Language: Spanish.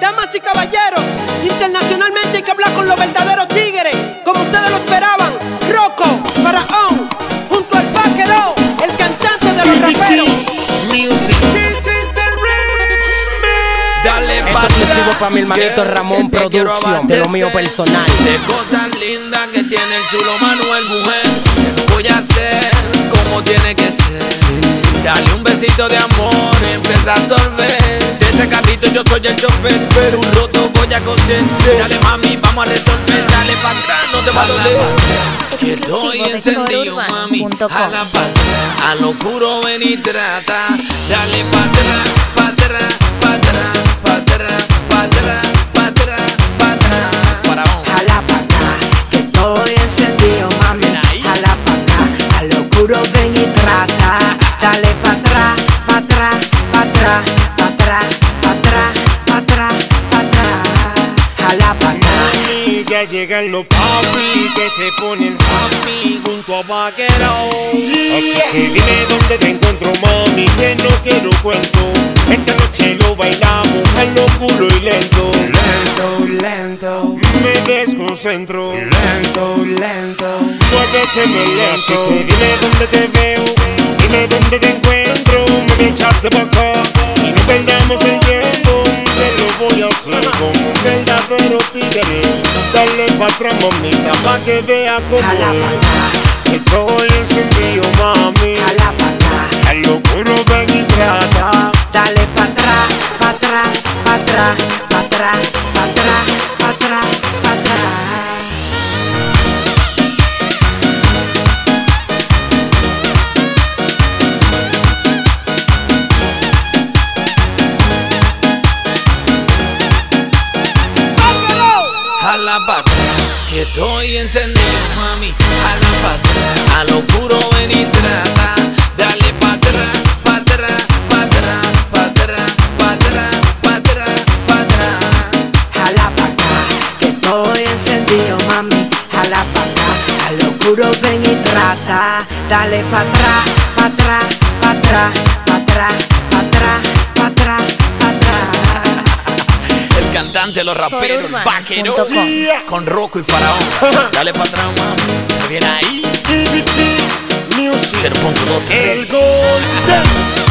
Damas y caballeros, internacionalmente hay que hablar con los verdaderos tigres, como ustedes lo esperaban. Rocco, Faraón, junto al Vaquero, el cantante de los raperos. Music. This is the remix. Dale Esto pa' exclusivo atrás, para mi hermanito que Ramón te quiero Production, de lo mío abastecer personal. de cosas lindas que tiene el chulo Manuel, mujer. Voy a hacer como tiene que ser. Dale un besito de amor, empieza a sorber. De ese carrito yo soy el chofer, pero un roto voy a coser. Dale mami, vamos a resolver. Dale pa' atrás, no te va a doler. Que estoy encendido, mami. Jala pa' atrás, a lo puro ven y trata. Dale pa' atrás, pa' atrás, pa' atrás, pa' atrás, pa' atrás, pa' atrás, pa' atrás. Faraón. Jala pa' acá, que estoy encendido, mami. Jala pa' acá, a lo puro ven y trata. Dale pa' atrás, pa' atrás, pa' atrás, pa' atrás, pa' atrás, pa' atrás, pa' atrás. Jala pa' acá. Mami, ya llegan los papi que se ponen happy junto a Vaquero. Así que dime dónde te encuentro, mami, que no quiero cuento. Esta noche lo bailamos a lo puro y lento. Lento, lento, me desconcentro. Lento, lento, muévete lento. Así que dime dónde te veo, dime dónde te encuentro. Me echaste pa' acá y no perdamos el tiempo. Te lo voy a hacer como un verdadero tigre. Dale pa' atrás, mamita, pa' que vea cómo Jala pa' es. acá, Estoy encendido, mami. jala pa' acá. A lo puro ven y trata. Dale pa' atrás, pa' atrás, pa' atrás, pa' atrás, pa' atrás, pa' atrás, pa' atrás. Jala pa' atrás, que estoy encendido, mami. Jala pa' atrás, a lo puro ven y trata. Dale pa' atrás, pa' atrás, pa' atrás, pa' atrás, pa' atrás, pa' atrás, pa' atrás. Jala pa' acá, que estoy encendido, mami. Jala pa' acá, a lo puro ven y trata. Dale pa' atrás, pa' atrás, pa' atrás, pa' atrás, pa' atrás, pa' atrás, pa' atrás. El cantante, los raperos, el Vaquero, Urbana.com. con Rocco y Faraón. Dale pa' atrás, mami. Viene ahí. Music. 0.2. El Golden.